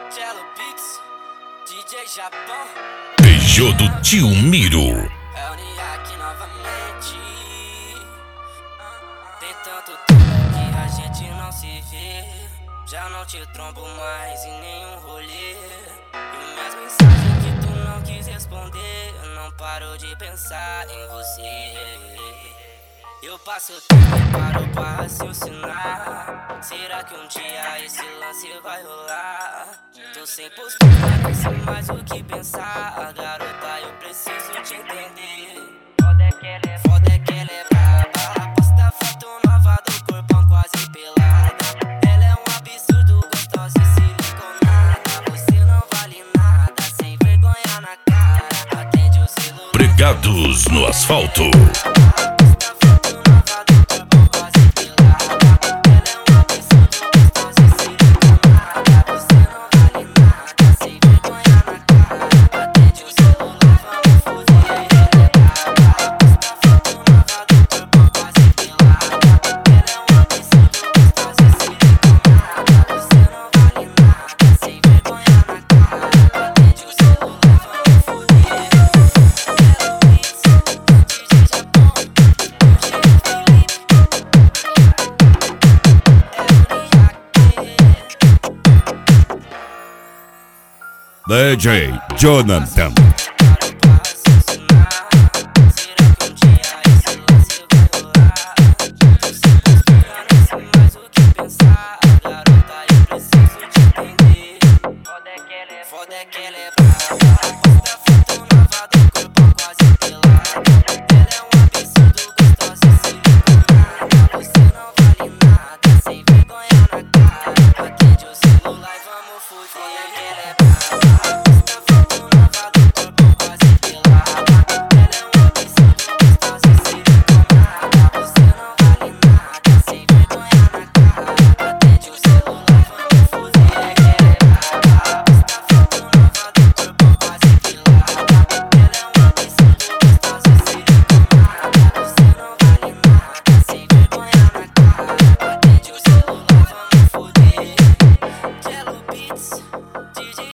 Cello Beats, DJ Japão. Beijou do tio Miro. É o Niak novamente. Tem tanto tempo que a gente não se vê. Já não te trombo mais em nenhum rolê. E minhas mensagens que tu não quis responder, eu não paro de pensar em você. Eu passo o tempo e paro pra raciocinar. Será que um dia esse lance vai rolar? Tô sem postura, não sei mais o que pensar. Garota, eu preciso te entender. Foda é que ela é braba. Posta foto nova do corpão quase pelada. Ela é um absurdo, gostosa e siliconada. Você não vale nada, sem vergonha na cara. Atende o celular. Pregados no asfalto. DJ Jonathan.